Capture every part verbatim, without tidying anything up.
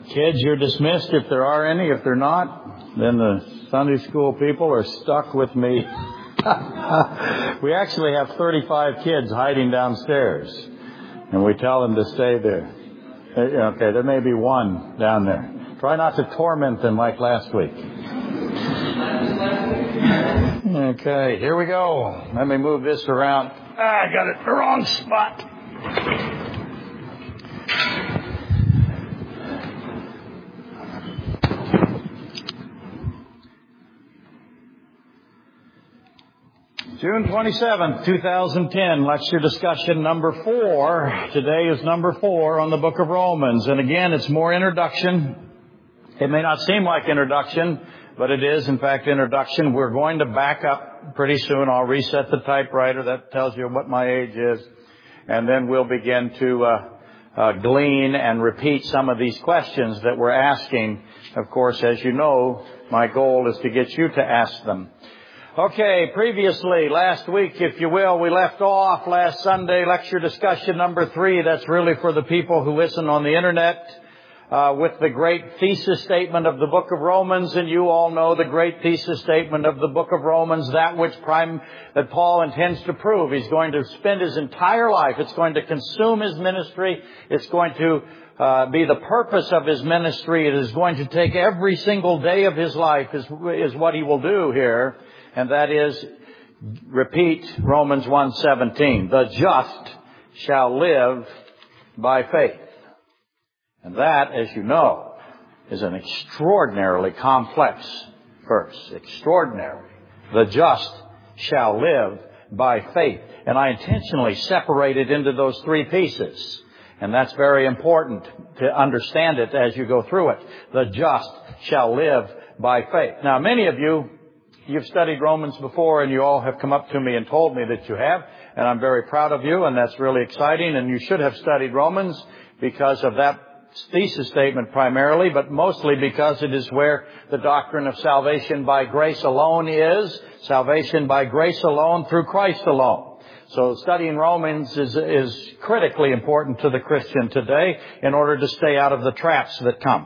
Kids, you're dismissed if there are any. If they're not, then the Sunday school people are stuck with me. We actually have thirty-five kids hiding downstairs, and we tell them to stay there. Okay, there may be one down there. Try not to torment them like last week. Okay, here we go. Let me move this around. Ah, I got it in the wrong spot. June twenty-seventh, two thousand ten, lecture discussion number four. Today is number four on the book of Romans. And again, it's more introduction. It may not seem like introduction, but it is, in fact, introduction. We're going to back up pretty soon. I'll reset the typewriter. That tells you what my age is. And then we'll begin to uh, uh, glean and repeat some of these questions that we're asking. Of course, as you know, my goal is to get you to ask them. Okay, previously, last week, if you will, we left off last Sunday, lecture discussion number three. That's really for the people who listen on the Internet, uh, with the great thesis statement of the book of Romans. And you all know the great thesis statement of the book of Romans, that which prime, that Paul intends to prove. He's going to spend his entire life. It's going to consume his ministry. It's going to uh, be the purpose of his ministry. It is going to take every single day of his life is, is what he will do here. And that is, repeat Romans one seventeen. The just shall live by faith. And that, as you know, is an extraordinarily complex verse. Extraordinary. The just shall live by faith. And I intentionally separate it into those three pieces. And that's very important to understand it as you go through it. The just shall live by faith. Now, many of you, you've studied Romans before, and you all have come up to me and told me that you have, and I'm very proud of you, and that's really exciting. And you should have studied Romans because of that thesis statement primarily, but mostly because it is where the doctrine of salvation by grace alone is. Salvation by grace alone through Christ alone. So studying Romans is, is critically important to the Christian today in order to stay out of the traps that come.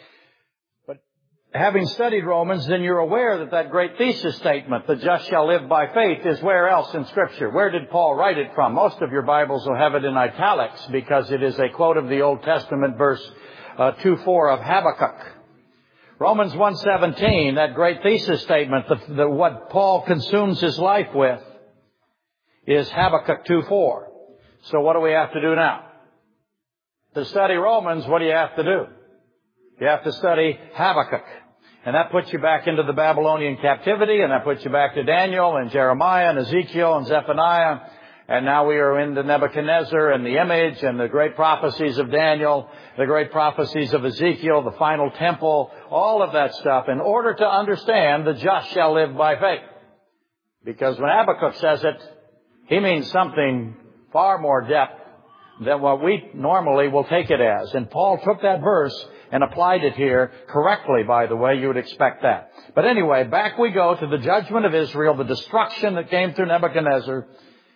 Having studied Romans, then you're aware that that great thesis statement, the just shall live by faith, is where else in Scripture? Where did Paul write it from? Most of your Bibles will have it in italics because it is a quote of the Old Testament, verse uh, two four of Habakkuk. Romans one seventeen, that great thesis statement, the, the, what Paul consumes his life with, is Habakkuk two four. So what do we have to do now? To study Romans, what do you have to do? You have to study Habakkuk. And that puts you back into the Babylonian captivity, and that puts you back to Daniel and Jeremiah and Ezekiel and Zephaniah. And now we are into Nebuchadnezzar and the image and the great prophecies of Daniel, the great prophecies of Ezekiel, the final temple, all of that stuff, in order to understand the just shall live by faith. Because when Habakkuk says it, he means something far more depth than what we normally will take it as. And Paul took that verse and applied it here correctly, by the way. You would expect that. But anyway, back we go to the judgment of Israel, the destruction that came through Nebuchadnezzar.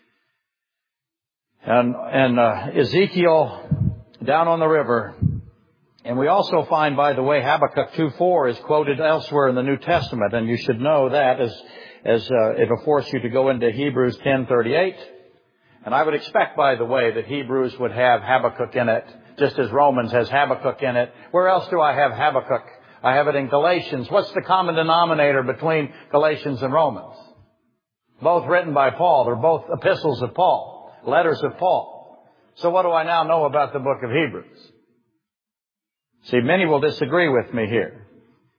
And, and uh, Ezekiel down on the river. And we also find, by the way, Habakkuk two four is quoted elsewhere in the New Testament. And you should know that as, as uh, it'll force you to go into Hebrews ten thirty-eight. And I would expect, by the way, that Hebrews would have Habakkuk in it, just as Romans has Habakkuk in it. Where else do I have Habakkuk? I have it in Galatians. What's the common denominator between Galatians and Romans? Both written by Paul. They're both epistles of Paul, letters of Paul. So what do I now know about the book of Hebrews? See, many will disagree with me here.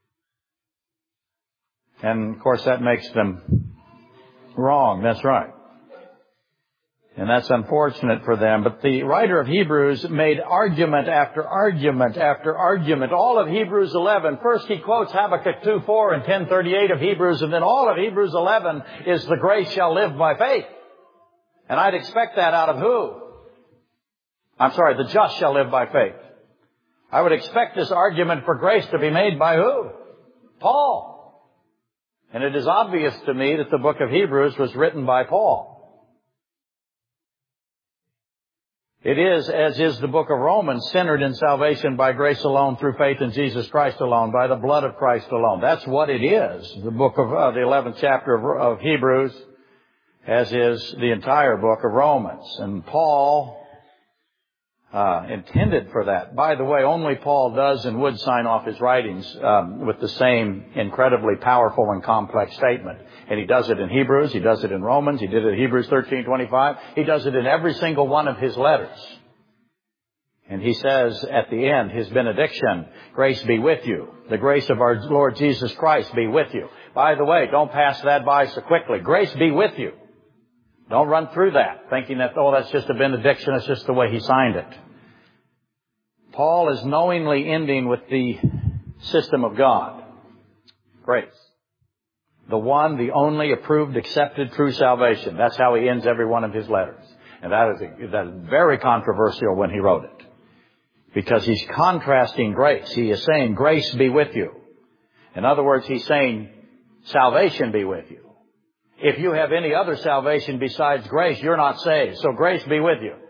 And, of course, that makes them wrong. That's right. And that's unfortunate for them. But the writer of Hebrews made argument after argument after argument. All of Hebrews eleven. First he quotes Habakkuk two four and ten thirty-eight of Hebrews. And then all of Hebrews eleven is the grace shall live by faith. And I'd expect that out of who? I'm sorry, the just shall live by faith. I would expect this argument for grace to be made by who? Paul. And it is obvious to me that the book of Hebrews was written by Paul. It is, as is the book of Romans, centered in salvation by grace alone, through faith in Jesus Christ alone, by the blood of Christ alone. That's what it is. The book of, uh, the eleventh chapter of, of Hebrews, as is the entire book of Romans. And Paul uh, intended for that. By the way, only Paul does and would sign off his writings um, with the same incredibly powerful and complex statement. And he does it in Hebrews, he does it in Romans, he did it in Hebrews thirteen twenty-five. He does it in every single one of his letters. And he says at the end, his benediction, grace be with you. The grace of our Lord Jesus Christ be with you. By the way, don't pass that by so quickly. Grace be with you. Don't run through that thinking that, oh, that's just a benediction, it's just the way he signed it. Paul is knowingly ending with the system of God. Grace. The one, the only approved, accepted, true salvation. That's how he ends every one of his letters. And that is, a, that is very controversial when he wrote it. Because he's contrasting grace. He is saying, grace be with you. In other words, he's saying, salvation be with you. If you have any other salvation besides grace, you're not saved. So grace be with you.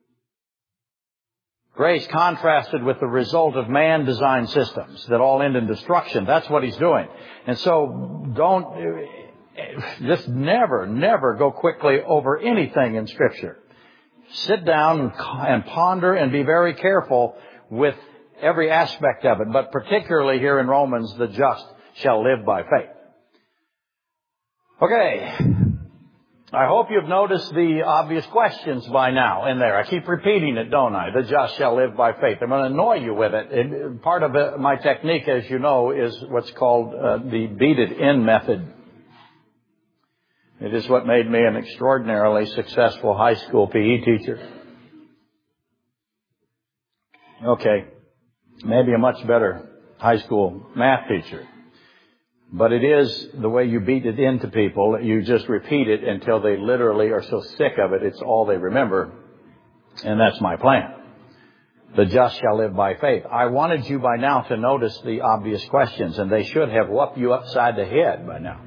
Grace contrasted with the result of man-designed systems that all end in destruction. That's what he's doing. And so don't, just never, never go quickly over anything in Scripture. Sit down and ponder and be very careful with every aspect of it. But particularly here in Romans, the just shall live by faith. Okay. I hope you've noticed the obvious questions by now in there. I keep repeating it, don't I? The just shall live by faith. I'm going to annoy you with it. it part of it, my technique, as you know, is what's called uh, the beat it in method. It is what made me an extraordinarily successful high school P E teacher. Okay, maybe a much better high school math teacher. But it is the way you beat it into people. You just repeat it until they literally are so sick of it, it's all they remember. And that's my plan. The just shall live by faith. I wanted you by now to notice the obvious questions, and they should have whooped you upside the head by now.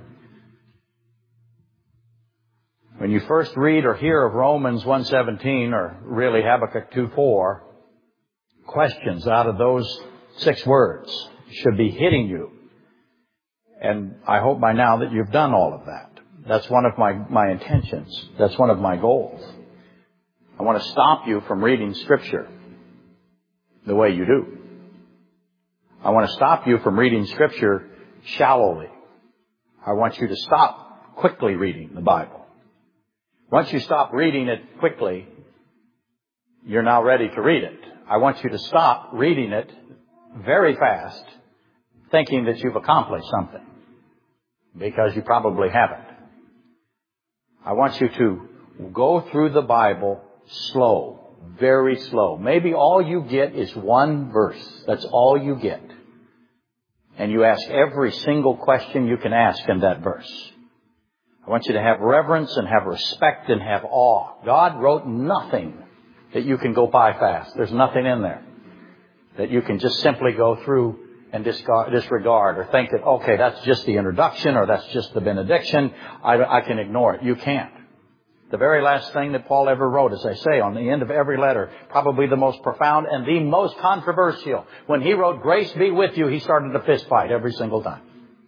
When you first read or hear of Romans one seventeen, or really Habakkuk two four, questions out of those six words should be hitting you. And I hope by now that you've done all of that. That's one of my, my intentions. That's one of my goals. I want to stop you from reading Scripture the way you do. I want to stop you from reading Scripture shallowly. I want you to stop quickly reading the Bible. Once you stop reading it quickly, you're now ready to read it. I want you to stop reading it very fast, thinking that you've accomplished something, because you probably haven't. I want you to go through the Bible slow, very slow. Maybe all you get is one verse. That's all you get. And you ask every single question you can ask in that verse. I want you to have reverence and have respect and have awe. God wrote nothing that you can go by fast. There's nothing in there that you can just simply go through and disregard or think that, okay, that's just the introduction or that's just the benediction. I, I can ignore it. You can't. The very last thing that Paul ever wrote, as I say, on the end of every letter, probably the most profound and the most controversial. When he wrote, grace be with you, he started a fist fight every single time.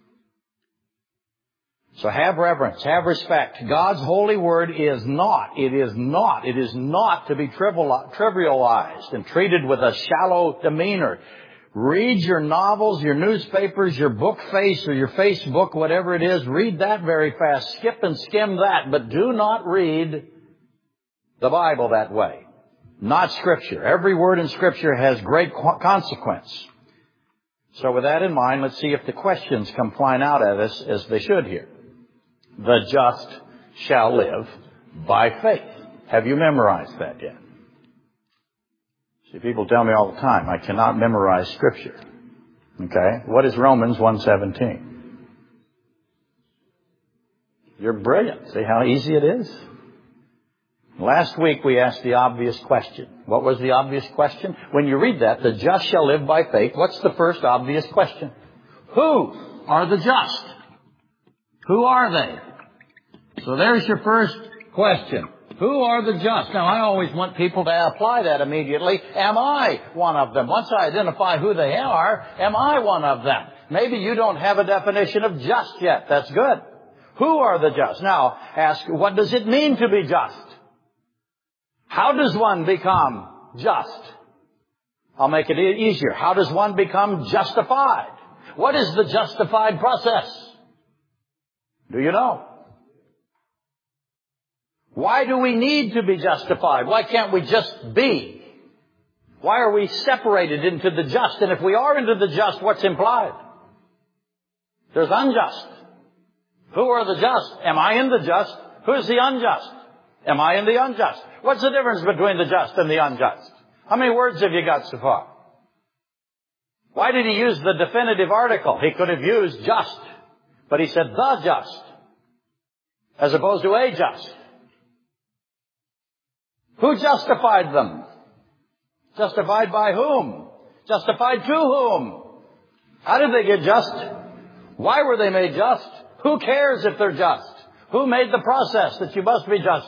So have reverence, have respect. God's holy word is not, it is not, it is not to be trivialized and treated with a shallow demeanor. Read your novels, your newspapers, your book face or your Facebook, whatever it is. Read that very fast. Skip and skim that. But do not read the Bible that way. Not Scripture. Every word in Scripture has great consequence. So with that in mind, let's see if the questions come flying out at us as they should here. The just shall live by faith. Have you memorized that yet? See, people tell me all the time, I cannot memorize Scripture. Okay? What is Romans one seventeen? You're brilliant. See how easy it is? Last week we asked the obvious question. What was the obvious question? When you read that, the just shall live by faith, what's the first obvious question? Who are the just? Who are they? So there's your first question. Who are the just? Now, I always want people to apply that immediately. Am I one of them? Once I identify who they are, am I one of them? Maybe you don't have a definition of just yet. That's good. Who are the just? Now, ask, what does it mean to be just? How does one become just? I'll make it e- easier. How does one become justified? What is the justified process? Do you know? Why do we need to be justified? Why can't we just be? Why are we separated into the just? And if we are into the just, what's implied? There's unjust. Who are the just? Am I in the just? Who's the unjust? Am I in the unjust? What's the difference between the just and the unjust? How many words have you got so far? Why did he use the definitive article? He could have used just, but he said the just, as opposed to a just. Who justified them? Justified by whom? Justified to whom? How did they get just? Why were they made just? Who cares if they're just? Who made the process that you must be just?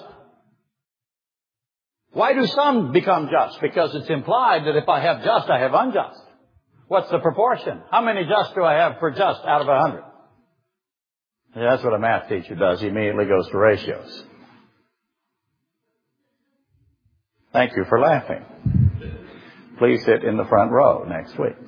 Why do some become just? Because it's implied that if I have just, I have unjust. What's the proportion? How many just do I have per just out of a hundred? Yeah, that's what a math teacher does. He immediately goes to ratios. Thank you for laughing. Please sit in the front row next week.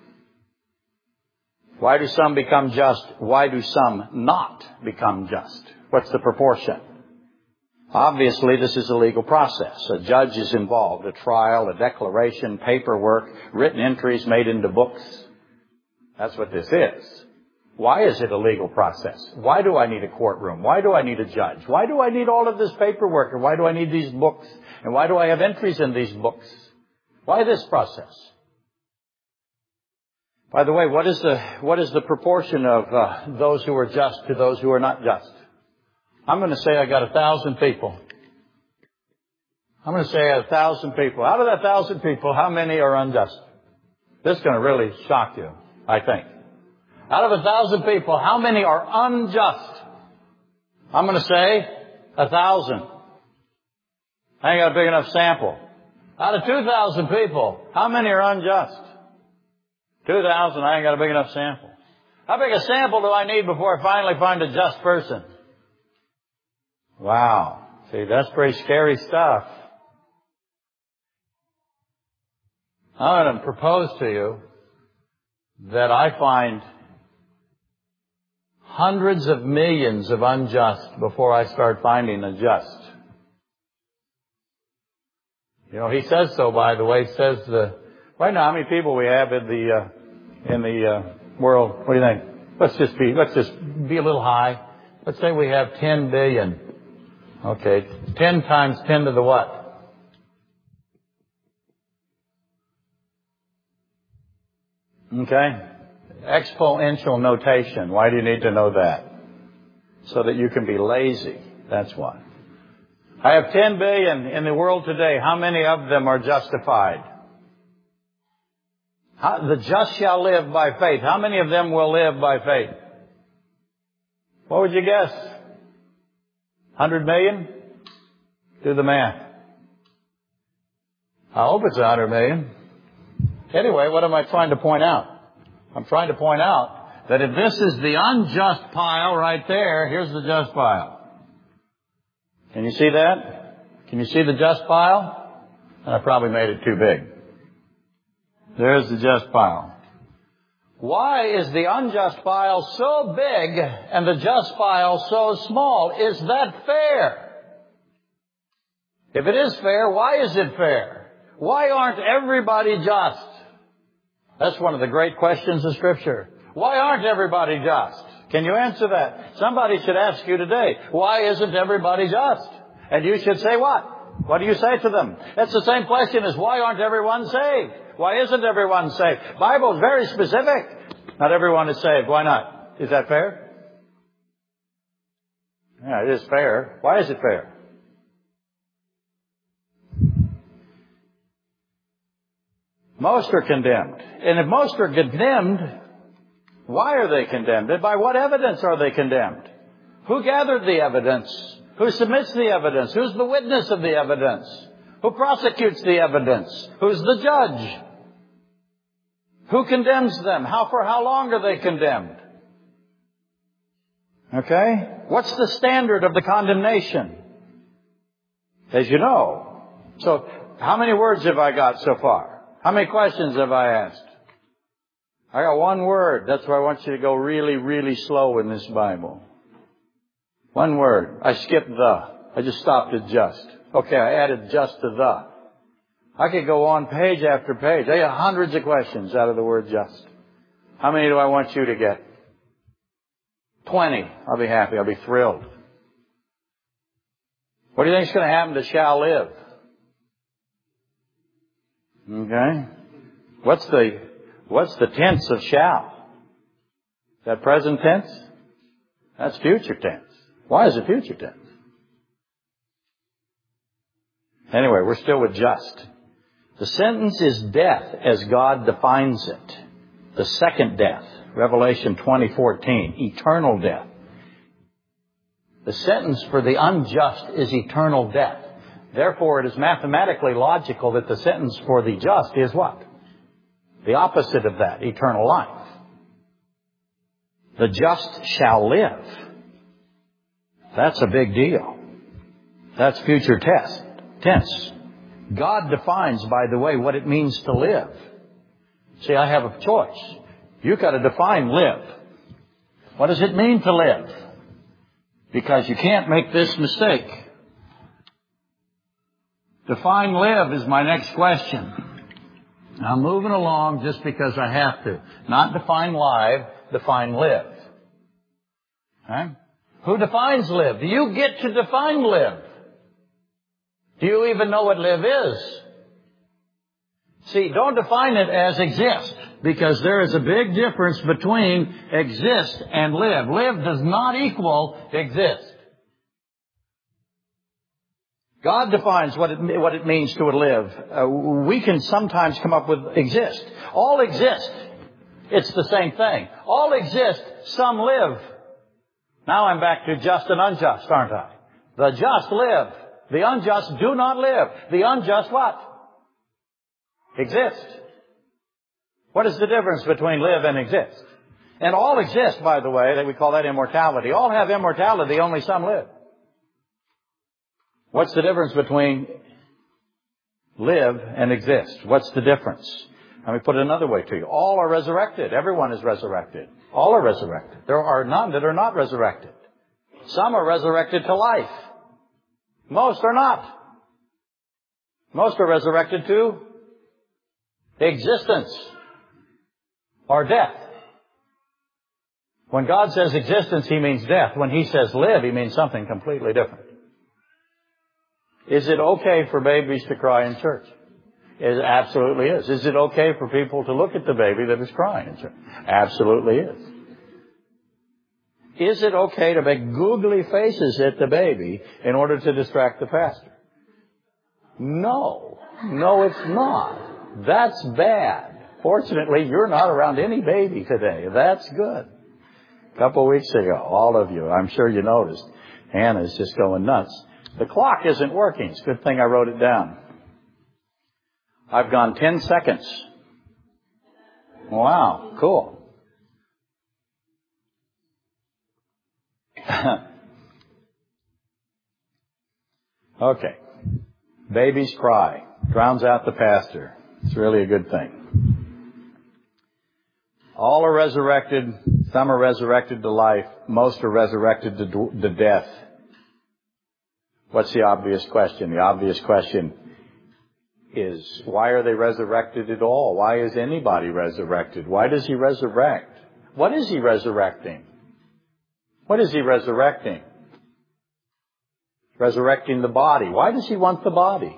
Why do some become just? Why do some not become just? What's the proportion? Obviously, this is a legal process. A judge is involved, a trial, a declaration, paperwork, written entries made into books. That's what this is. Why is it a legal process? Why do I need a courtroom? Why do I need a judge? Why do I need all of this paperwork? And why do I need these books? And why do I have entries in these books? Why this process? By the way, what is the, what is the proportion of uh, those who are just to those who are not just? I'm going to say I got a thousand people. I'm going to say I have a thousand people. Out of that thousand people, how many are unjust? This is going to really shock you, I think. Out of a thousand people, how many are unjust? I'm going to say a thousand. I ain't got a big enough sample. Out of two thousand people, how many are unjust? two thousand, I ain't got a big enough sample. How big a sample do I need before I finally find a just person? Wow. See, that's pretty scary stuff. I'm going to propose to you that I find hundreds of millions of unjust before I start finding a just. You know, he says so, by the way. He says the, right now, how many people we have in the, uh, in the, uh, world? What do you think? Let's just be, let's just be a little high. Let's say we have ten billion. Okay. ten times ten to the what? Okay. Exponential notation. Why do you need to know that? So that you can be lazy. That's why. I have ten billion in the world today. How many of them are justified? How, the just shall live by faith. How many of them will live by faith? What would you guess? one hundred million? Do the math. I hope it's one hundred million. Anyway, what am I trying to point out? I'm trying to point out that if this is the unjust pile right there, here's the just pile. Can you see that? Can you see the just pile? I probably made it too big. There's the just pile. Why is the unjust pile so big and the just pile so small? Is that fair? If it is fair, why is it fair? Why aren't everybody just? That's one of the great questions of Scripture. Why aren't everybody just? Can you answer that? Somebody should ask you today, why isn't everybody just? And you should say what? What do you say to them? It's the same question as why aren't everyone saved? Why isn't everyone saved? The Bible is very specific. Not everyone is saved. Why not? Is that fair? Yeah, it is fair. Why is it fair? Most are condemned. And if most are condemned, why are they condemned? And by what evidence are they condemned? Who gathered the evidence Who submits the evidence? Who's the witness of the evidence? Who prosecutes the evidence? Who's the judge? Who condemns them? How for how long are they condemned? Okay? What's the standard of the condemnation? As you know. So, how many words have I got so far? How many questions have I asked? I got one word. That's why I want you to go really, really slow in this Bible. One word. I skipped the. I just stopped at just. Okay, I added just to the. I could go on page after page. I got hundreds of questions out of the word just. How many do I want you to get? Twenty. I'll be happy. I'll be thrilled. What do you think is going to happen to shall live? Okay. What's the, what's the tense of shall? Is that present tense? That's future tense. Why is it future tense? Anyway, we're still with just. The sentence is death as God defines it. The second death, Revelation twenty fourteen, eternal death. The sentence for the unjust is eternal death. Therefore, it is mathematically logical that the sentence for the just is what? The opposite of that, eternal life. The just shall live. That's a big deal. That's future test, tense. God defines, by the way, what it means to live. See, I have a choice. You've got to define live. What does it mean to live? Because you can't make this mistake. Define live is my next question. I'm moving along just because I have to. Not define live, define live. Okay? Who defines live? Do you get to define live? Do you even know what live is? See, don't define it as exist, because there is a big difference between exist and live. Live does not equal exist. God defines what it, what it means to live. Uh, we can sometimes come up with exist. All exist. It's the same thing. All exist. Some live. Now I'm back to just and unjust, aren't I? The just live. The unjust do not live. The unjust what? Exist. What is the difference between live and exist? And all exist, by the way, that we call that immortality. All have immortality, only some live. What's the difference between live and exist? What's the difference? Let me put it another way to you. All are resurrected. Everyone is resurrected. All are resurrected. There are none that are not resurrected. Some are resurrected to life. Most are not. Most are resurrected to existence or death. When God says existence, He means death. When He says live, He means something completely different. Is it okay for babies to cry in church? It absolutely is. Is it okay for people to look at the baby that is crying in church? Absolutely is. Is it okay to make googly faces at the baby in order to distract the pastor? No. No, it's not. That's bad. Fortunately, you're not around any baby today. That's good. A couple of weeks ago, all of you, I'm sure you noticed, Hannah's just going nuts. The clock isn't working. It's a good thing I wrote it down. I've gone ten seconds. Wow, cool. Okay. Babies cry. Drowns out the pastor. It's really a good thing. All are resurrected. Some are resurrected to life. Most are resurrected to, to death. What's the obvious question? The obvious question is, why are they resurrected at all? Why is anybody resurrected? Why does He resurrect? What is He resurrecting? What is He resurrecting? Resurrecting the body. Why does He want the body?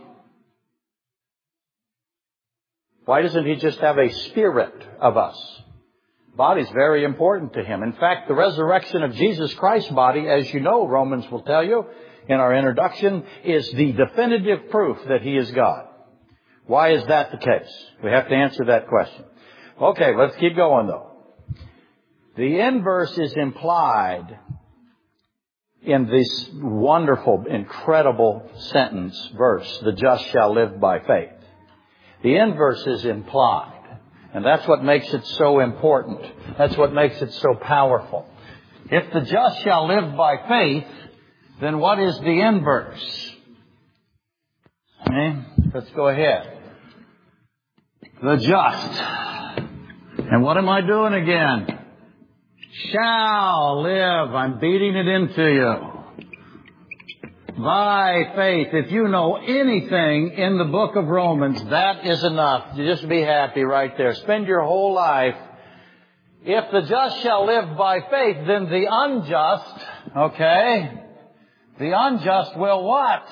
Why doesn't He just have a spirit of us? Body's very important to Him. In fact, the resurrection of Jesus Christ's body, as you know, Romans will tell you in our introduction, is the definitive proof that He is God. Why is that the case? We have to answer that question. Okay, let's keep going though. The inverse is implied in this wonderful, incredible sentence, verse, the just shall live by faith. The inverse is implied. And that's what makes it so important. That's what makes it so powerful. If the just shall live by faith, then what is the inverse? Okay? Let's go ahead. The just. And what am I doing again? Shall live. I'm beating it into you. By faith. If you know anything in the book of Romans, that is enough. You just be happy right there. Spend your whole life. If the just shall live by faith, then the unjust, okay, the unjust will what?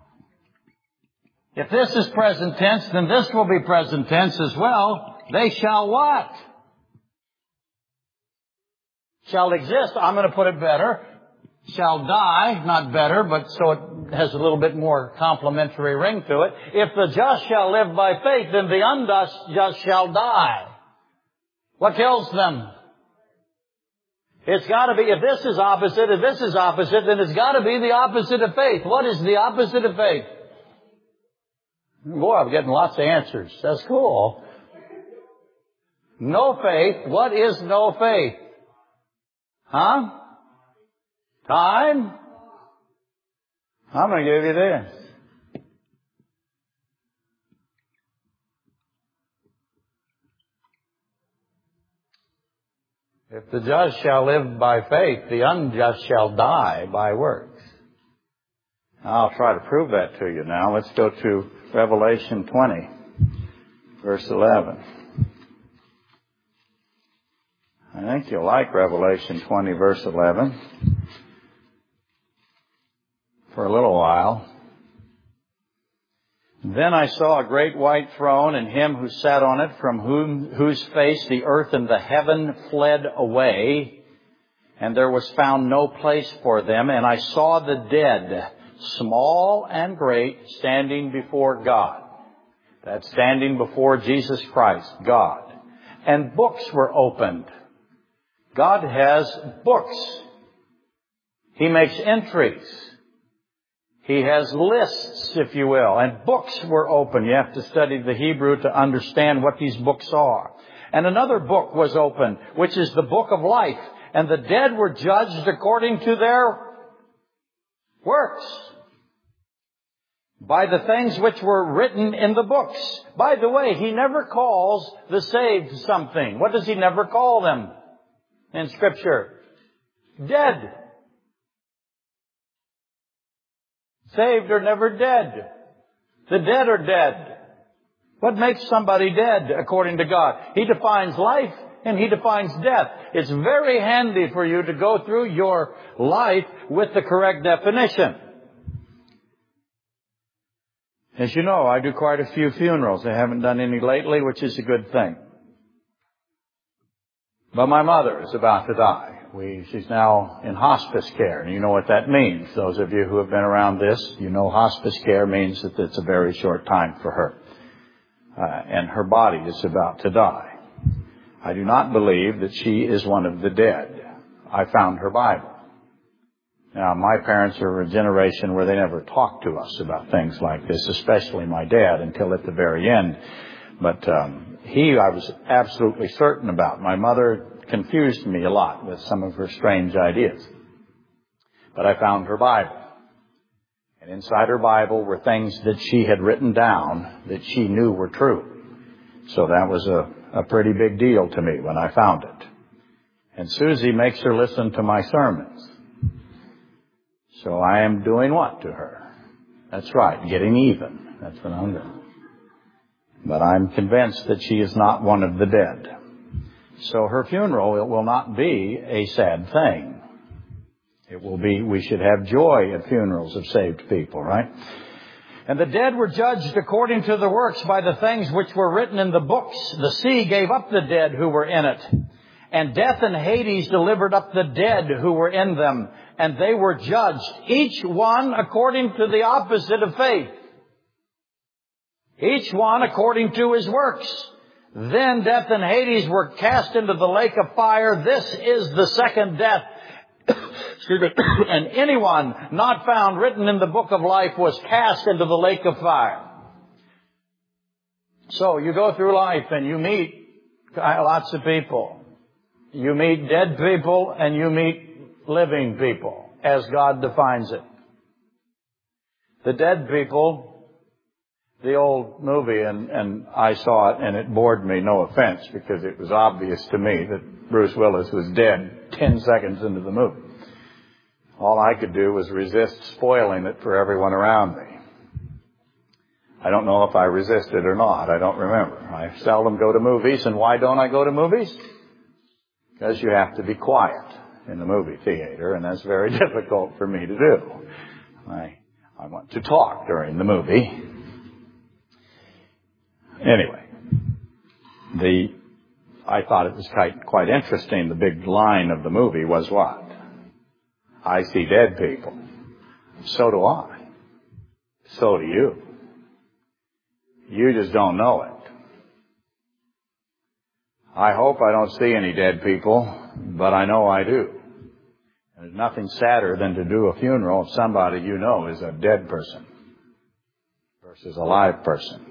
If this is present tense, then this will be present tense as well. They shall what? Shall exist. I'm going to put it better. Shall die, not better, but so it has a little bit more complimentary ring to it. If the just shall live by faith, then the unjust just shall die. What kills them? It's got to be, if this is opposite, if this is opposite, then it's got to be the opposite of faith. What is the opposite of faith? Boy, I'm getting lots of answers. That's cool. No faith. What is no faith? Huh? Time? I'm going to give you this. If the just shall live by faith, the unjust shall die by works. I'll try to prove that to you now. Let's go to Revelation twenty, verse eleven. I think you'll like Revelation twenty, verse eleven. For a little while. Then I saw a great white throne, and him who sat on it, from whom, whose face the earth and the heaven fled away, and there was found no place for them. And I saw the dead, small and great, standing before God. That's standing before Jesus Christ, God. And books were opened. God has books. He makes entries. He has lists, if you will, and books were open. You have to study the Hebrew to understand what these books are. And another book was opened, which is the book of life. And the dead were judged according to their works, by the things which were written in the books. By the way, He never calls the saved something. What does He never call them in Scripture? Dead. Saved are never dead. The dead are dead. What makes somebody dead according to God? He defines life and He defines death. It's very handy for you to go through your life with the correct definition. As you know, I do quite a few funerals. I haven't done any lately, which is a good thing. But my mother is about to die. We, she's now in hospice care, and you know what that means. Those of you who have been around this, you know hospice care means that it's a very short time for her. Uh, and her body is about to die. I do not believe that she is one of the dead. I found her Bible. Now, my parents are a generation where they never talked to us about things like this, especially my dad, until at the very end. But um, he, I was absolutely certain about. My mother confused me a lot with some of her strange ideas. But I found her Bible. And inside her Bible were things that she had written down that she knew were true. So that was a, a pretty big deal to me when I found it. And Susie makes her listen to my sermons. So I am doing what to her? That's right, getting even. That's what I'm doing. But I'm convinced that she is not one of the dead. So her funeral, it will not be a sad thing. It will be, we should have joy at funerals of saved people, right? And the dead were judged according to the works by the things which were written in the books. The sea gave up the dead who were in it. And death and Hades delivered up the dead who were in them. And they were judged, each one according to the opposite of faith. Each one according to his works. Then death and Hades were cast into the lake of fire. This is the second death. Excuse me. And anyone not found written in the book of life was cast into the lake of fire. So you go through life and you meet lots of people. You meet dead people and you meet living people, as God defines it. The dead people, the old movie, and, and I saw it and it bored me, no offense, because it was obvious to me that Bruce Willis was dead ten seconds into the movie. All I could do was resist spoiling it for everyone around me. I don't know if I resisted or not. I don't remember. I seldom go to movies. And why don't I go to movies? Because you have to be quiet in the movie theater, and that's very difficult for me to do. I, I want to talk during the movie. Anyway, the, I thought it was quite, quite interesting. The big line of the movie was what? I see dead people. So do I. So do you. You just don't know it. I hope I don't see any dead people, but I know I do. And there's nothing sadder than to do a funeral of somebody you know is a dead person versus a live person.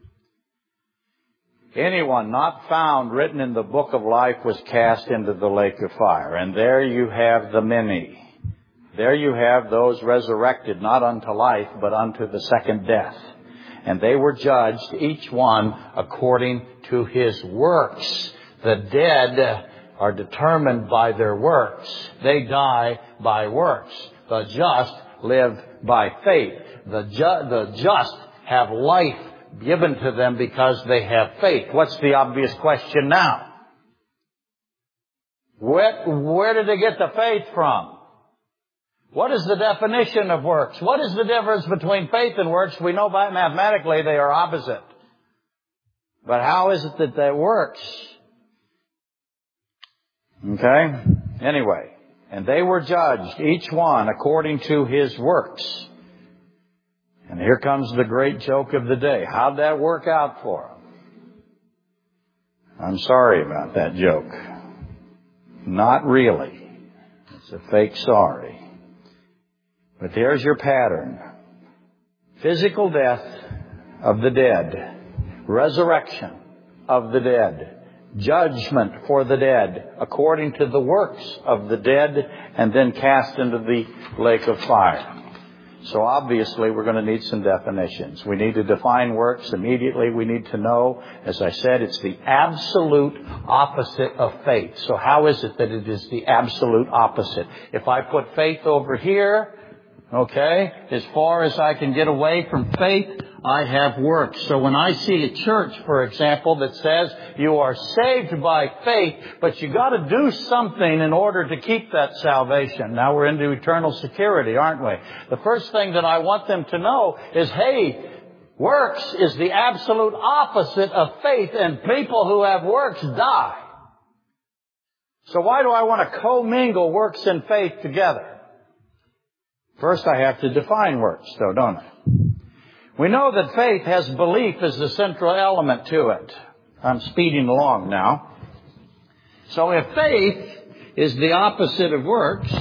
Anyone not found written in the book of life was cast into the lake of fire. And there you have the many. There you have those resurrected not unto life, but unto the second death. And they were judged, each one according to his works. The dead are determined by their works. They die by works. The just live by faith. The, ju- the just have life given to them because they have faith. What's the obvious question now? Where, where did they get the faith from? What is the definition of works? What is the difference between faith and works? We know by mathematically they are opposite. But how is it that that works? Okay? Anyway, and they were judged, each one according to his works. And here comes the great joke of the day. How'd that work out for them? I'm sorry about that joke. Not really. It's a fake sorry. But there's your pattern. Physical death of the dead. Resurrection of the dead. Judgment for the dead according to the works of the dead, and then cast into the lake of fire. So obviously we're going to need some definitions. We need to define works immediately. We need to know, as I said, it's the absolute opposite of faith. So how is it that it is the absolute opposite? If I put faith over here, okay, as far as I can get away from faith, I have works. So when I see a church, for example, that says you are saved by faith, but you got to do something in order to keep that salvation. Now we're into eternal security, aren't we? The first thing that I want them to know is, hey, works is the absolute opposite of faith, and people who have works die. So why do I want to commingle works and faith together? First, I have to define works, though, don't I? We know that faith has belief as the central element to it. I'm speeding along now. So if faith is the opposite of works,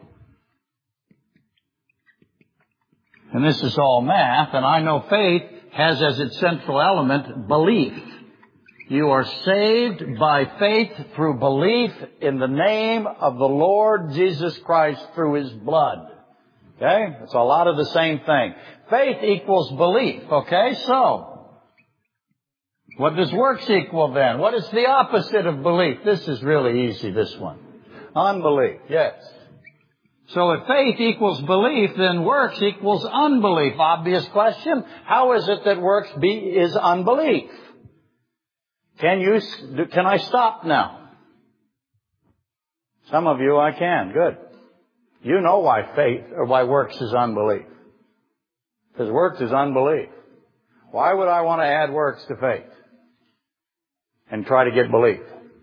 and this is all math, and I know faith has as its central element belief. You are saved by faith through belief in the name of the Lord Jesus Christ through His blood. Okay? It's a lot of the same thing. Faith equals belief. Okay? So, what does works equal then? What is the opposite of belief? This is really easy, this one. Unbelief. Yes. So if faith equals belief, then works equals unbelief. Obvious question. How is it that works be, is unbelief? Can you, can I stop now? Some of you I can. Good. You know why faith, or why works is unbelief. Because works is unbelief. Why would I want to add works to faith and try to get belief?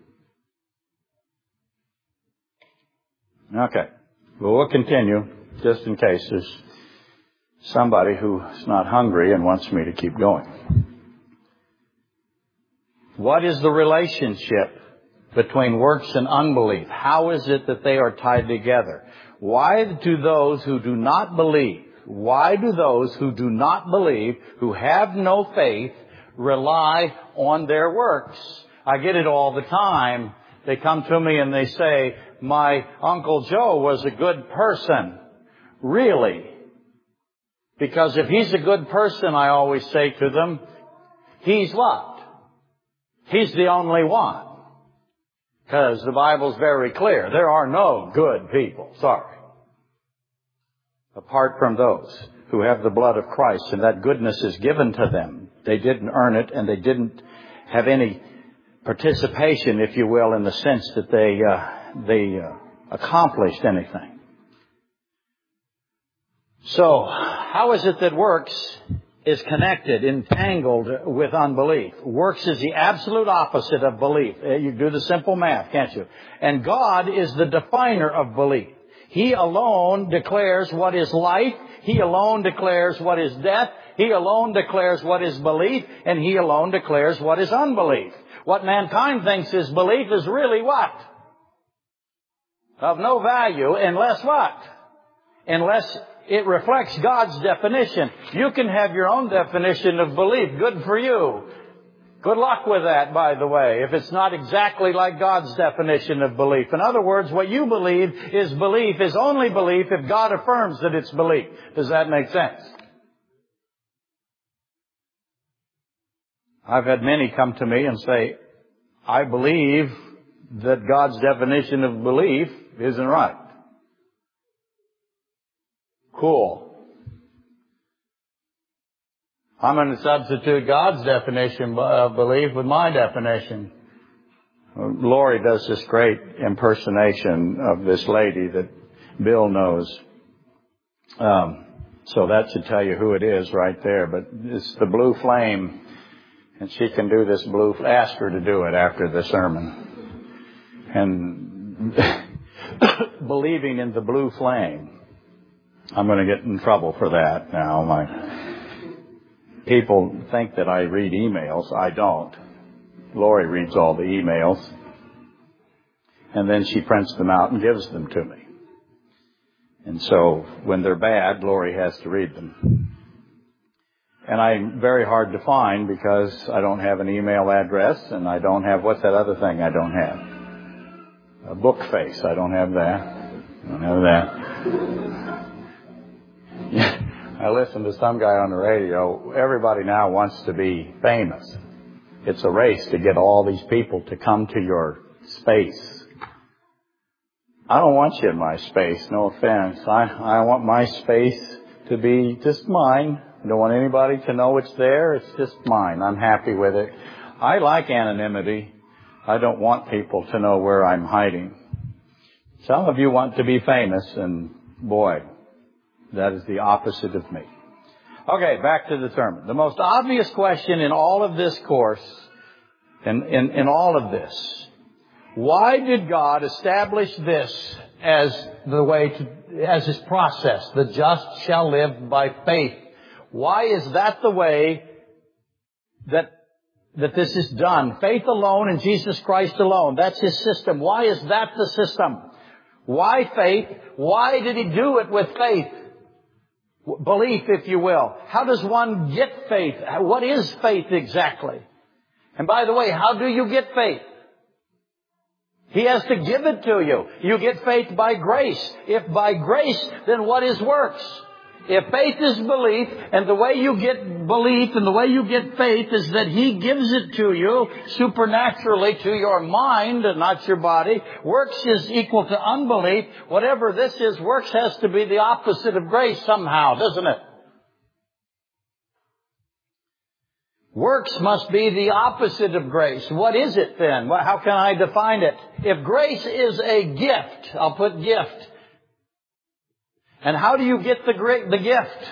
Okay. Well, we'll continue, just in case there's somebody who's not hungry and wants me to keep going. What is the relationship between works and unbelief. How is it that they are tied together? Why do those who do not believe, why do those who do not believe, who have no faith, rely on their works? I get it all the time. They come to me and they say, my Uncle Joe was a good person. Really? Because if he's a good person, I always say to them, he's what? He's the only one. Because the Bible's very clear. There are no good people. Sorry. Apart from those who have the blood of Christ, and that goodness is given to them. They didn't earn it, and they didn't have any participation, if you will, in the sense that they uh, they uh, accomplished anything. So, how is it that works is connected, entangled with unbelief? Works is the absolute opposite of belief. You do the simple math, can't you? And God is the definer of belief. He alone declares what is life. He alone declares what is death. He alone declares what is belief. And He alone declares what is unbelief. What mankind thinks is belief is really what? Of no value unless what? Unless it reflects God's definition. You can have your own definition of belief. Good for you. Good luck with that, by the way, if it's not exactly like God's definition of belief. In other words, what you believe is belief, is only belief if God affirms that it's belief. Does that make sense? I've had many come to me and say, I believe that God's definition of belief isn't right. Cool. I'm going to substitute God's definition of belief with my definition. Lori does this great impersonation of this lady that Bill knows. Um, so that should tell you who it is right there. But it's the Blue Flame, and she can do this blue. Ask her to do it after the sermon. And believing in the blue flame. I'm going to get in trouble for that now. My people think that I read emails. I don't. Lori reads all the emails. And then she prints them out and gives them to me. And so when they're bad, Lori has to read them. And I'm very hard to find because I don't have an email address and I don't have, what's that other thing I don't have? A book face. I don't have that. I don't have that. I listen to some guy on the radio. Everybody now wants to be famous. It's a race to get all these people to come to your space. I don't want you in my space, no offense. I, I want my space to be just mine. I don't want anybody to know it's there. It's just mine. I'm happy with it. I like anonymity. I don't want people to know where I'm hiding. Some of you want to be famous, and boy, that is the opposite of me. Okay, back to the sermon. The most obvious question in all of this course, in, in, in all of this, why did God establish this as the way to, as His process? The just shall live by faith. Why is that the way that, that this is done? Faith alone in Jesus Christ alone. That's His system. Why is that the system? Why faith? Why did He do it with faith? Belief, if you will. How does one get faith? What is faith exactly? And by the way, how do you get faith? He has to give it to you. You get faith by grace. If by grace, then what is works? If faith is belief, and the way you get belief and the way you get faith is that He gives it to you supernaturally to your mind and not your body. Works is equal to unbelief. Whatever this is, works has to be the opposite of grace somehow, doesn't it? Works must be the opposite of grace. What is it then? How can I define it? If grace is a gift, I'll put gift. And how do you get the great, the gift?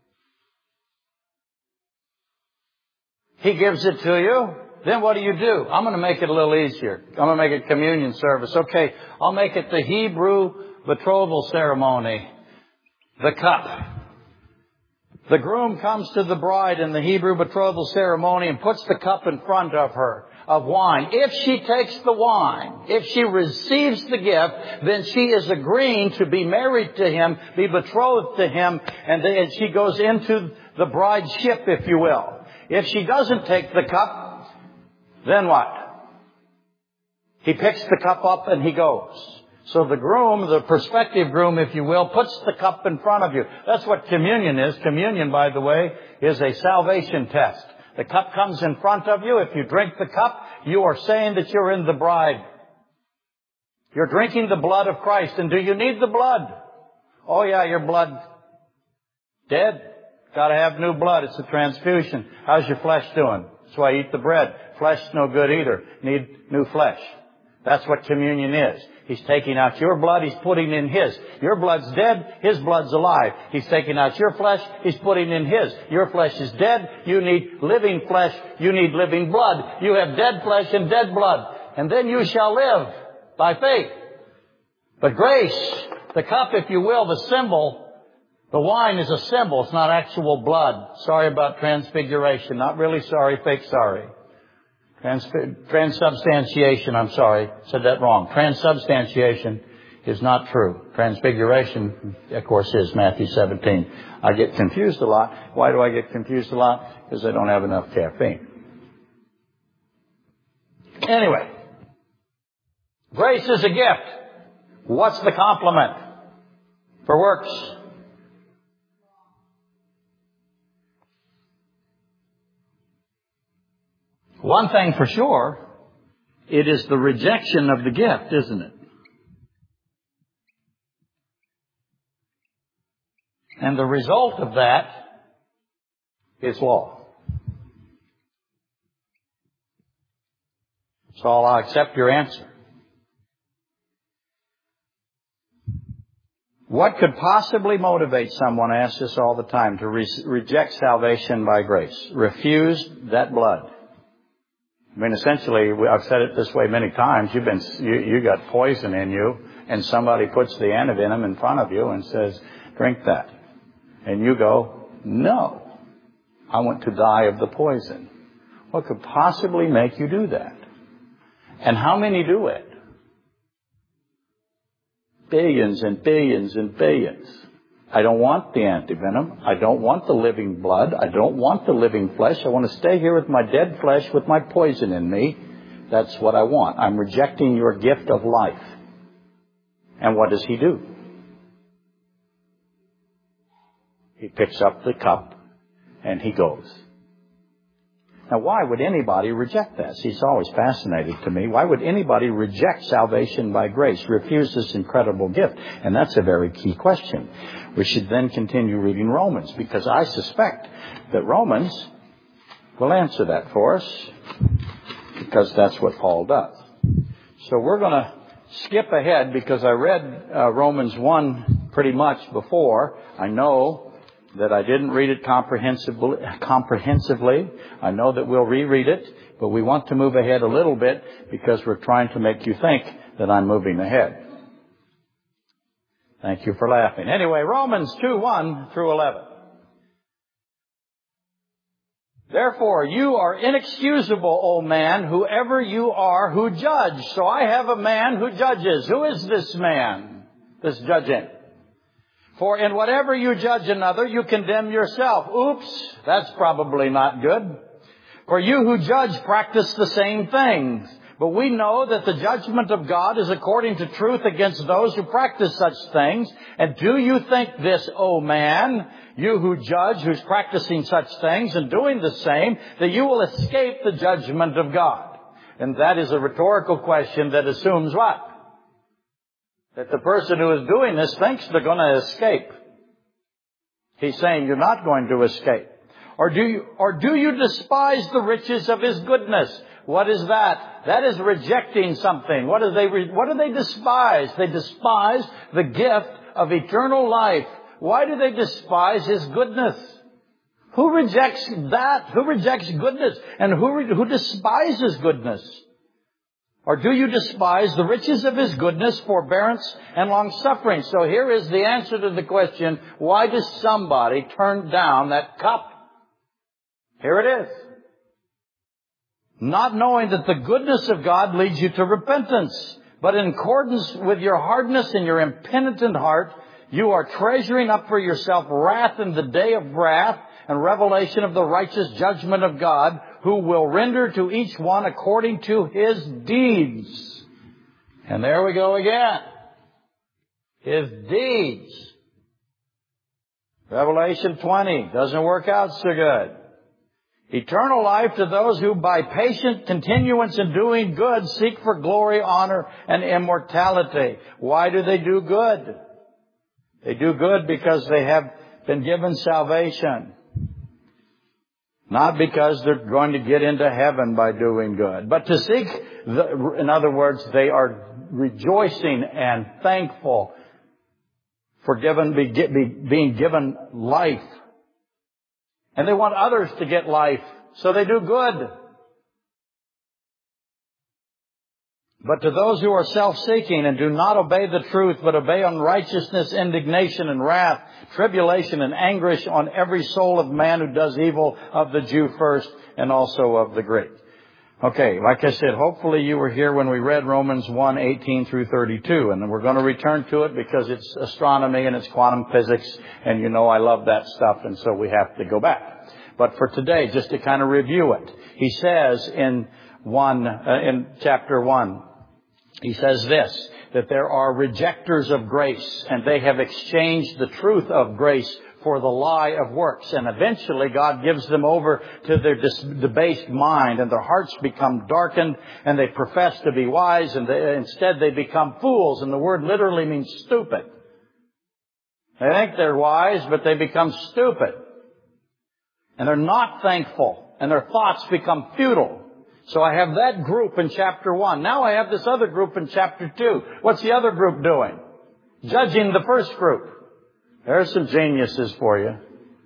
He gives it to you. Then what do you do? I'm going to make it a little easier. I'm going to make it communion service. Okay, I'll make it the Hebrew betrothal ceremony. The cup. The groom comes to the bride in the Hebrew betrothal ceremony and puts the cup in front of her of wine. If she takes the wine, if she receives the gift, then she is agreeing to be married to him, be betrothed to him, and then she goes into the bride's ship, if you will. If she doesn't take the cup, then what? He picks the cup up and he goes. So the groom, the prospective groom, if you will, puts the cup in front of you. That's what communion is. Communion, by the way, is a salvation test. The cup comes in front of you. If you drink the cup, you are saying that you're in the bride. You're drinking the blood of Christ. And do you need the blood? Oh yeah, your blood dead. Got to have new blood. It's a transfusion. How's your flesh doing? That's why I eat the bread. Flesh no good either. Need new flesh. That's what communion is. He's taking out your blood, He's putting in His. Your blood's dead, His blood's alive. He's taking out your flesh, He's putting in His. Your flesh is dead, you need living flesh, you need living blood. You have dead flesh and dead blood. And then you shall live by faith. But grace, the cup, if you will, the symbol, the wine is a symbol, it's not actual blood. Sorry about transfiguration. Not really sorry, fake sorry. Trans- transubstantiation, I'm sorry, said that wrong. Transubstantiation is not true. Transfiguration, of course, is Matthew seventeen. I get confused a lot. Why do I get confused a lot? Because I don't have enough caffeine. Anyway, grace is a gift. What's the complement for works? One thing for sure, it is the rejection of the gift, isn't it? And the result of that is law. So I'll accept your answer. What could possibly motivate someone, I ask this all the time, to re- reject salvation by grace? Refuse that blood. I mean, essentially, I've said it this way many times. You've been, you, you got poison in you, and somebody puts the antivenom in front of you and says, drink that. And you go, no, I want to die of the poison. What could possibly make you do that? And how many do it? Billions and billions and billions. I don't want the antivenom. I don't want the living blood. I don't want the living flesh. I want to stay here with my dead flesh with my poison in me. That's what I want. I'm rejecting your gift of life. And what does he do? He picks up the cup and he goes. Now, why would anybody reject that? See, it's always fascinating to me. Why would anybody reject salvation by grace, refuse this incredible gift? And that's a very key question. We should then continue reading Romans, because I suspect that Romans will answer that for us, because that's what Paul does. So we're going to skip ahead, because I read uh, Romans one pretty much before. I know that I didn't read it comprehensively, comprehensively. I know that we'll reread it, but we want to move ahead a little bit because we're trying to make you think that I'm moving ahead. Thank you for laughing. Anyway, Romans two, one through eleven. Therefore, you are inexcusable, O man, whoever you are who judge. So I have a man who judges. Who is this man, this judging? For in whatever you judge another, you condemn yourself. Oops, that's probably not good. For you who judge practice the same things. But we know that the judgment of God is according to truth against those who practice such things. And do you think this, O man, you who judge, who's practicing such things and doing the same, that you will escape the judgment of God? And that is a rhetorical question that assumes what? That the person who is doing this thinks they're going to escape. He's saying you're not going to escape. Or do you, or do you despise the riches of His goodness? What is that? That is rejecting something. What do they, what do they despise? They despise the gift of eternal life. Why do they despise His goodness? Who rejects that? Who rejects goodness? And who, who despises goodness? Or do you despise the riches of His goodness, forbearance, and long-suffering? So here is the answer to the question, why does somebody turn down that cup? Here it is. Not knowing that the goodness of God leads you to repentance, but in accordance with your hardness and your impenitent heart, you are treasuring up for yourself wrath in the day of wrath and revelation of the righteous judgment of God, who will render to each one according to his deeds. And there we go again. His deeds. Revelation twenty doesn't work out so good. Eternal life to those who by patient continuance in doing good seek for glory, honor, and immortality. Why do they do good? They do good because they have been given salvation. Not because they're going to get into heaven by doing good. But to seek, the, in other words, they are rejoicing and thankful for given, be, be, being given life. And they want others to get life, so they do good. But to those who are self-seeking and do not obey the truth, but obey unrighteousness, indignation, and wrath, tribulation and anguish on every soul of man who does evil, of the Jew first, and also of the Greek. Okay, like I said, hopefully you were here when we read Romans one, eighteen through thirty-two. And we're going to return to it because it's astronomy and it's quantum physics. And you know I love that stuff, and so we have to go back. But for today, just to kind of review it, he says in one, uh, in chapter one, he says this, that there are rejectors of grace, and they have exchanged the truth of grace for the lie of works. And eventually God gives them over to their dis- debased mind, and their hearts become darkened, and they profess to be wise, and they, instead they become fools. And the word literally means stupid. They think they're wise, but they become stupid. And they're not thankful, and their thoughts become futile. So I have that group in chapter one. Now I have this other group in chapter two. What's the other group doing? Judging the first group. There's some geniuses for you.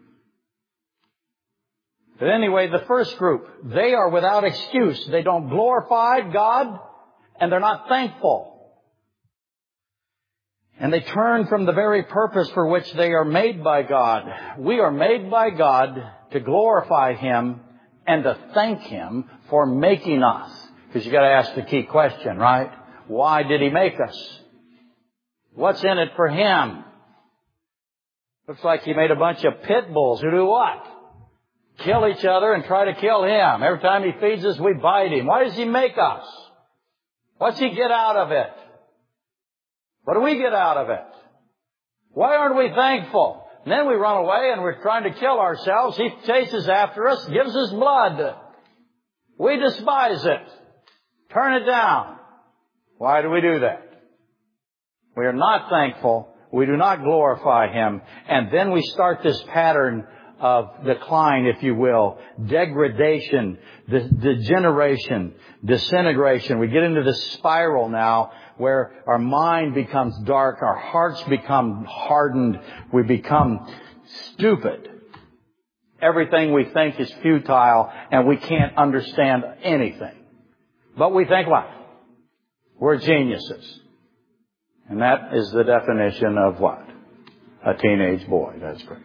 But anyway, the first group, they are without excuse. They don't glorify God, and they're not thankful. And they turn from the very purpose for which they are made by God. We are made by God to glorify Him and to thank Him for making us. Because you got to ask the key question, right? Why did He make us? What's in it for Him? Looks like He made a bunch of pit bulls who do what? Kill each other and try to kill Him. Every time He feeds us, we bite Him. Why does He make us? What's He get out of it? What do we get out of it? Why aren't we thankful? And then we run away and we're trying to kill ourselves. He chases after us, gives us blood. We despise it. Turn it down. Why do we do that? We are not thankful. We do not glorify Him. And then we start this pattern of decline, if you will, degradation, de- degeneration, disintegration. We get into this spiral now where our mind becomes dark, our hearts become hardened, we become stupid. Everything we think is futile, and we can't understand anything. But we think what? We're geniuses. And that is the definition of what? A teenage boy. That's great.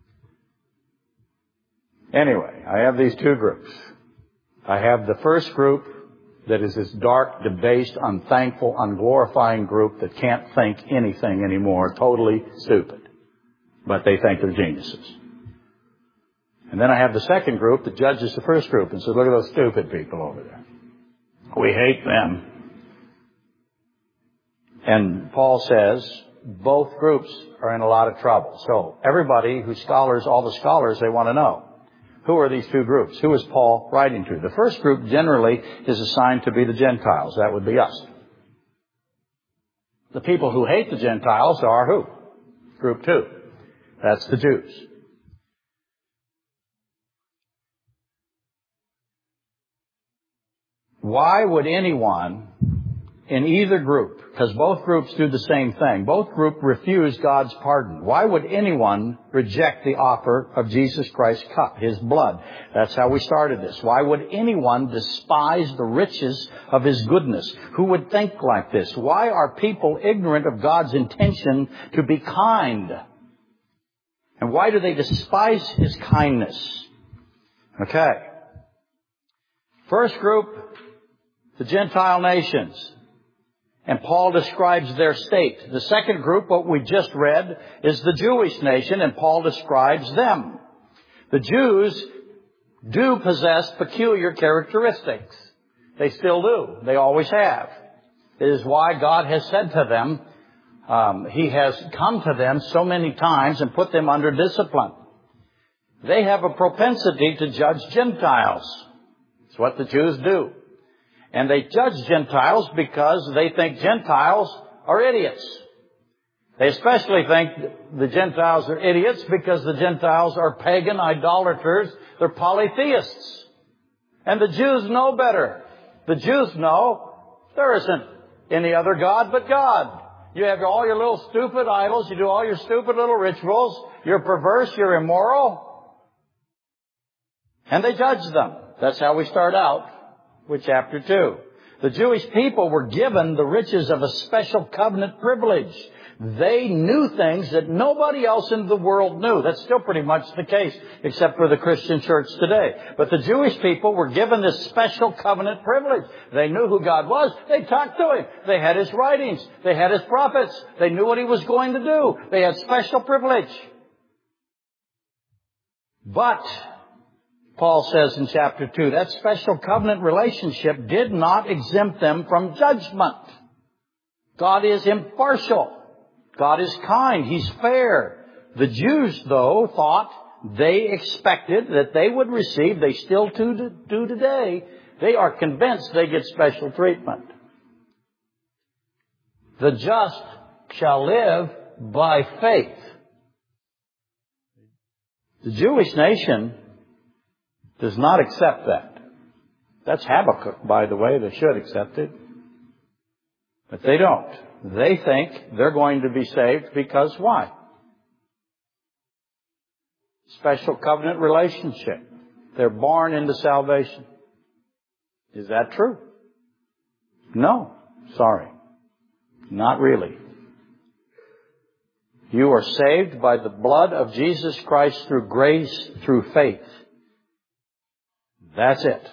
Anyway, I have these two groups. I have the first group that is this dark, debased, unthankful, unglorifying group that can't think anything anymore, totally stupid. But they think they're geniuses. And then I have the second group that judges the first group and says, look at those stupid people over there. We hate them. And Paul says both groups are in a lot of trouble. So everybody who's scholars, all the scholars, they want to know, who are these two groups? Who is Paul writing to? The first group generally is assigned to be the Gentiles. That would be us. The people who hate the Gentiles are who? Group two. That's the Jews. Why would anyone in either group, because both groups do the same thing. Both groups refuse God's pardon. Why would anyone reject the offer of Jesus Christ's cup, His blood? That's how we started this. Why would anyone despise the riches of His goodness? Who would think like this? Why are people ignorant of God's intention to be kind? And why do they despise His kindness? Okay. First group, the Gentile nations. And Paul describes their state. The second group, what we just read, is the Jewish nation, and Paul describes them. The Jews do possess peculiar characteristics. They still do. They always have. It is why God has said to them, um, He has come to them so many times and put them under discipline. They have a propensity to judge Gentiles. It's what the Jews do. And they judge Gentiles because they think Gentiles are idiots. They especially think the Gentiles are idiots because the Gentiles are pagan idolaters. They're polytheists. And the Jews know better. The Jews know there isn't any other God but God. You have all your little stupid idols. You do all your stupid little rituals. You're perverse. You're immoral. And they judge them. That's how we start out with chapter two. The Jewish people were given the riches of a special covenant privilege. They knew things that nobody else in the world knew. That's still pretty much the case, except for the Christian church today. But the Jewish people were given this special covenant privilege. They knew who God was. They talked to Him. They had His writings. They had His prophets. They knew what He was going to do. They had special privilege. But Paul says in chapter two, that special covenant relationship did not exempt them from judgment. God is impartial. God is kind. He's fair. The Jews, though, thought they expected that they would receive, they still do today, they are convinced they get special treatment. The just shall live by faith. The Jewish nation does not accept that. That's Habakkuk, by the way. They should accept it. But they don't. They think they're going to be saved because why? Special covenant relationship. They're born into salvation. Is that true? No. Sorry. Not really. You are saved by the blood of Jesus Christ through grace, through faith. That's it.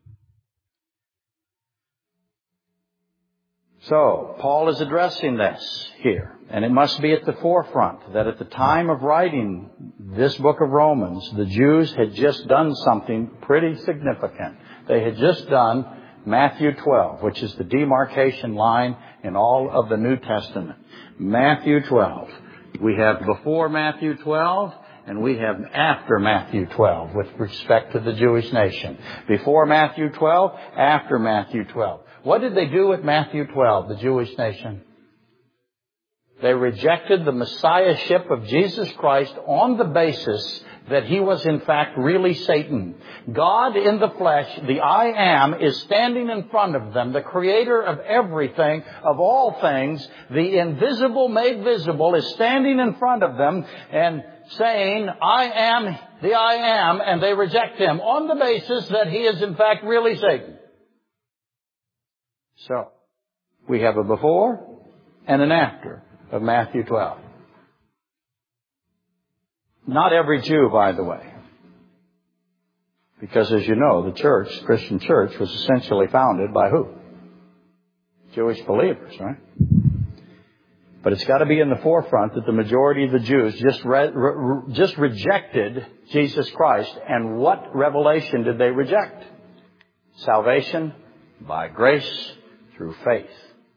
So, Paul is addressing this here. And it must be at the forefront that at the time of writing this book of Romans, the Jews had just done something pretty significant. They had just done Matthew twelve, which is the demarcation line in all of the New Testament. Matthew twelve. We have before Matthew twelve, and we have after Matthew twelve with respect to the Jewish nation. Before Matthew twelve, after Matthew twelve. What did they do at Matthew twelve, the Jewish nation? They rejected the Messiahship of Jesus Christ on the basis that He was in fact really Satan. God in the flesh, the I Am, is standing in front of them, the Creator of everything, of all things. The invisible made visible is standing in front of them and saying, I am the I Am, and they reject Him on the basis that He is in fact really Satan. So, we have a before and an after of Matthew twelve. Not every Jew, by the way. Because as you know, the church, Christian church, was essentially founded by who? Jewish believers, right? But it's got to be in the forefront that the majority of the Jews just re- re- just rejected Jesus Christ. And what revelation did they reject? Salvation by grace through faith.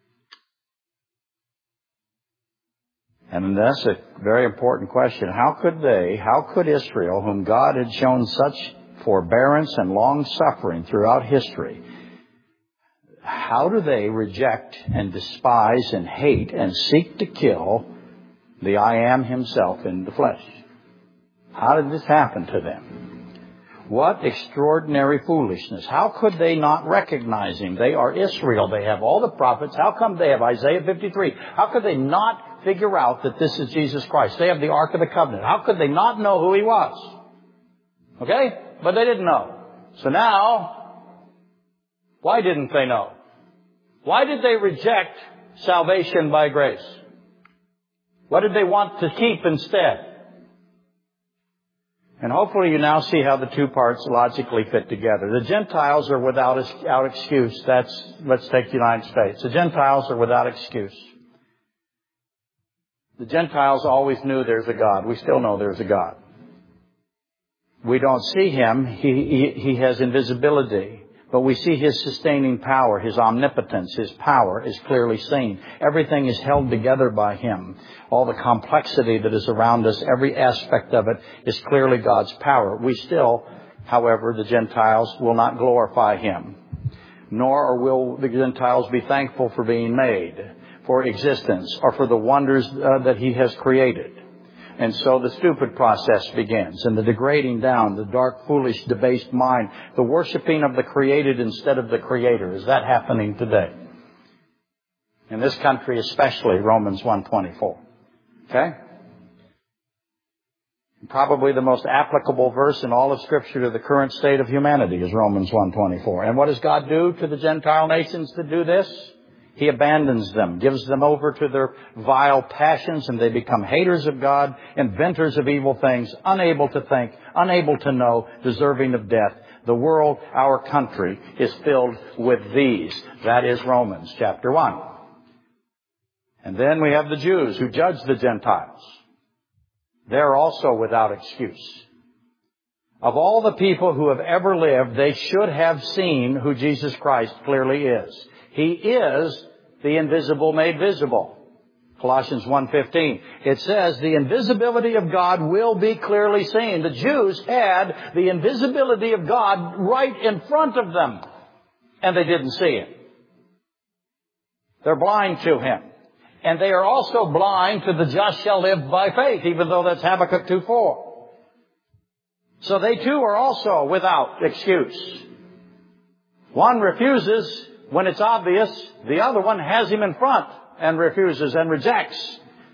And that's a very important question. How could they, how could Israel, whom God had shown such forbearance and long-suffering throughout history, how do they reject and despise and hate and seek to kill the I Am Himself in the flesh? How did this happen to them? What extraordinary foolishness. How could they not recognize Him? They are Israel. They have all the prophets. How come they have Isaiah fifty-three? How could they not figure out that this is Jesus Christ? They have the Ark of the Covenant. How could they not know who He was? Okay? But they didn't know. So now, why didn't they know? Why did they reject salvation by grace? What did they want to keep instead? And hopefully you now see how the two parts logically fit together. The Gentiles are without, without excuse. That's, let's take the United States. The Gentiles are without excuse. The Gentiles always knew there's a God. We still know there's a God. We don't see Him. He, he, he has invisibility. But we see His sustaining power, His omnipotence, His power is clearly seen. Everything is held together by Him. All the complexity that is around us, every aspect of it is clearly God's power. We still, however, the Gentiles will not glorify Him. Nor will the Gentiles be thankful for being made, for existence, or for the wonders uh, that He has created. And so the stupid process begins, and the degrading down, the dark, foolish, debased mind, the worshiping of the created instead of the Creator. Is that happening today? In this country especially, Romans one twenty-four. Okay? Probably the most applicable verse in all of Scripture to the current state of humanity is Romans one twenty-four. And what does God do to the Gentile nations to do this? He abandons them, gives them over to their vile passions, and they become haters of God, inventors of evil things, unable to think, unable to know, deserving of death. The world, our country, is filled with these. That is Romans chapter one. And then we have the Jews who judge the Gentiles. They're also without excuse. Of all the people who have ever lived, they should have seen who Jesus Christ clearly is. He is the invisible made visible. Colossians one fifteen. It says the invisibility of God will be clearly seen. The Jews had the invisibility of God right in front of them, and they didn't see it. They're blind to Him. And they are also blind to the just shall live by faith, even though that's Habakkuk two four. So they too are also without excuse. One refuses when it's obvious. The other one has Him in front and refuses and rejects.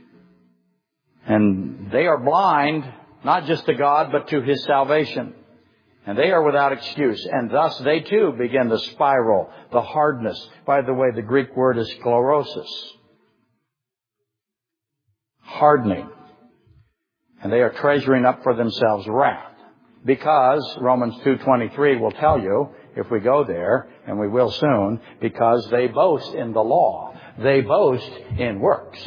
And they are blind, not just to God, but to His salvation. And they are without excuse. And thus they too begin the spiral, the hardness. By the way, the Greek word is sclerosis. Hardening. And they are treasuring up for themselves wrath. Because Romans two twenty-three will tell you, if we go there, and we will soon, because they boast in the law. They boast in works.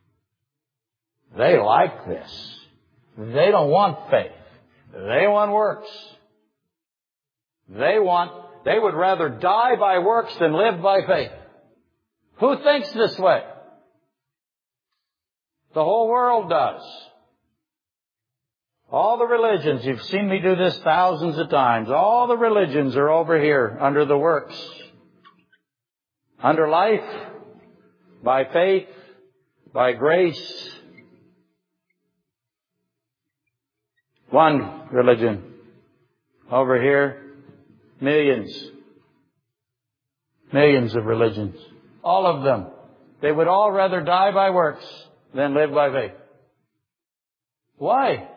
They like this. They don't want faith. They want works. They want, they would rather die by works than live by faith. Who thinks this way? The whole world does. All the religions, you've seen me do this thousands of times, all the religions are over here under the works. Under life, by faith, by grace. One religion. Over here, millions. Millions of religions. All of them. They would all rather die by works than live by faith. Why?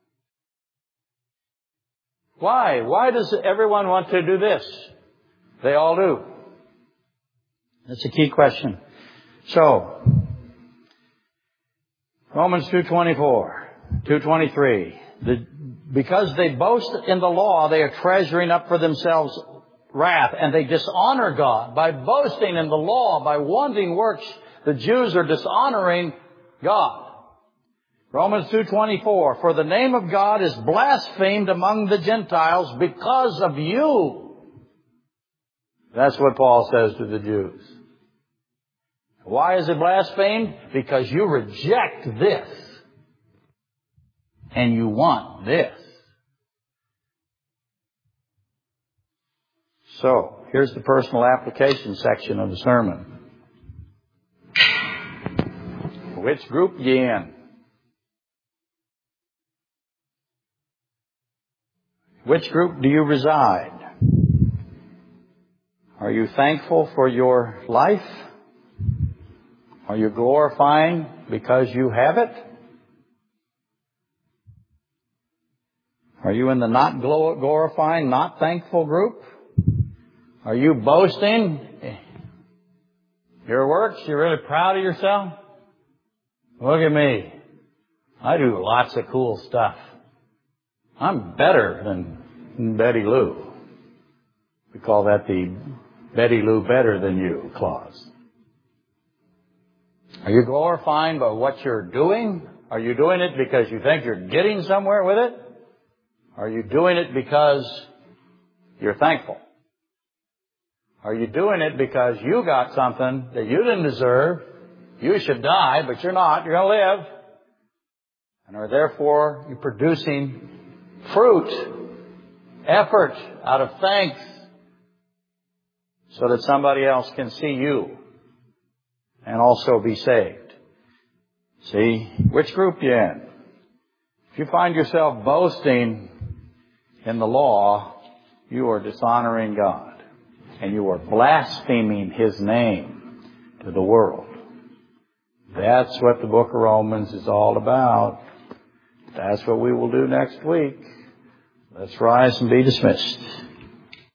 Why? Why does everyone want to do this? They all do. That's a key question. So, Romans two twenty-four, two twenty-three. The, because they boast in the law, they are treasuring up for themselves wrath, and they dishonor God. By boasting in the law, by wanting works, the Jews are dishonoring God. Romans two twenty-four, for the name of God is blasphemed among the Gentiles because of you. That's what Paul says to the Jews. Why is it blasphemed? Because you reject this. And you want this. So, here's the personal application section of the sermon. Which group ye in? Which group do you reside? Are you thankful for your life? Are you glorifying because you have it? Are you in the not glorifying, not thankful group? Are you boasting your works? You're really proud of yourself? Look at me. I do lots of cool stuff. I'm better than Betty Lou. We call that the Betty Lou better than you clause. Are you glorifying by what you're doing? Are you doing it because you think you're getting somewhere with it? Are you doing it because you're thankful? Are you doing it because you got something that you didn't deserve? You should die, but you're not. You're going to live. And are therefore you producing fruit, effort out of thanks so that somebody else can see you and also be saved? See, which group you in? If you find yourself boasting in the law, you are dishonoring God. And you are blaspheming His name to the world. That's what the book of Romans is all about. That's what we will do next week. Let's rise and be dismissed.